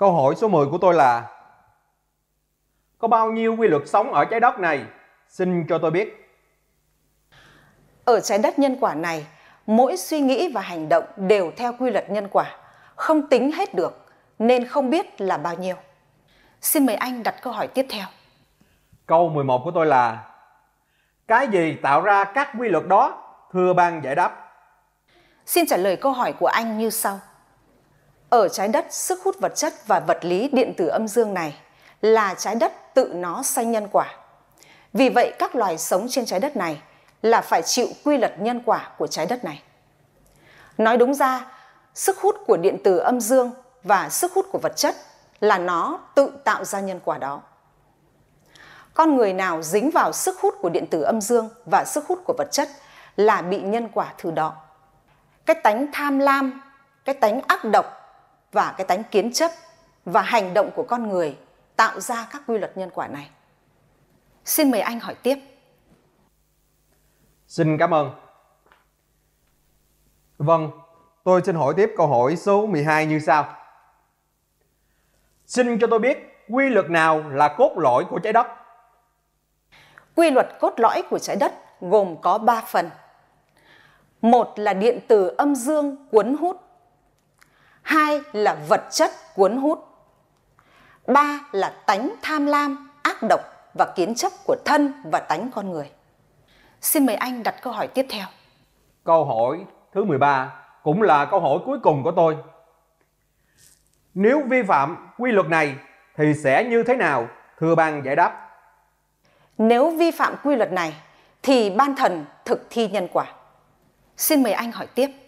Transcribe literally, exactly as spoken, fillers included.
Câu hỏi số mười của tôi là: có bao nhiêu quy luật sống ở trái đất này? Xin cho tôi biết. Ở trái đất nhân quả này, mỗi suy nghĩ và hành động đều theo quy luật nhân quả, không tính hết được, nên không biết là bao nhiêu. Xin mời anh đặt câu hỏi tiếp theo. Câu mười một của tôi là: cái gì tạo ra các quy luật đó? Thưa ban giải đáp. Xin trả lời câu hỏi của anh như sau. Ở trái đất, sức hút vật chất và vật lý điện tử âm dương này là trái đất tự nó sanh nhân quả. Vì vậy các loài sống trên trái đất này là phải chịu quy luật nhân quả của trái đất này. Nói đúng ra, sức hút của điện tử âm dương và sức hút của vật chất là nó tự tạo ra nhân quả đó. Con người nào dính vào sức hút của điện tử âm dương và sức hút của vật chất là bị nhân quả thứ đó. Cái tánh tham lam, cái tánh ác độc và cái tánh kiến chấp và hành động của con người tạo ra các quy luật nhân quả này. Xin mời anh hỏi tiếp. Xin cảm ơn. Vâng, tôi xin hỏi tiếp câu hỏi số mười hai như sau. Xin cho tôi biết quy luật nào là cốt lõi của trái đất? Quy luật cốt lõi của trái đất gồm có ba phần. Một là điện tử âm dương cuốn hút. Hai là vật chất cuốn hút. Ba là tánh tham lam, ác độc và kiến chấp của thân và tánh con người. Xin mời anh đặt câu hỏi tiếp theo. Câu hỏi thứ mười ba cũng là câu hỏi cuối cùng của tôi. Nếu vi phạm quy luật này thì sẽ như thế nào? Thưa ban giải đáp. Nếu vi phạm quy luật này thì ban thần thực thi nhân quả. Xin mời anh hỏi tiếp.